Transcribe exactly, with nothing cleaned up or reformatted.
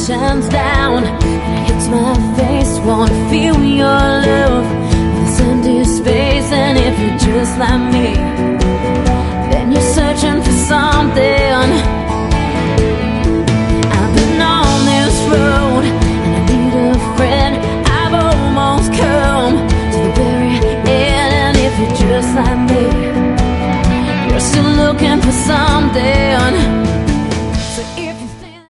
shines down and hits my face. Wanna feel your love, this empty space. And if you're just like me,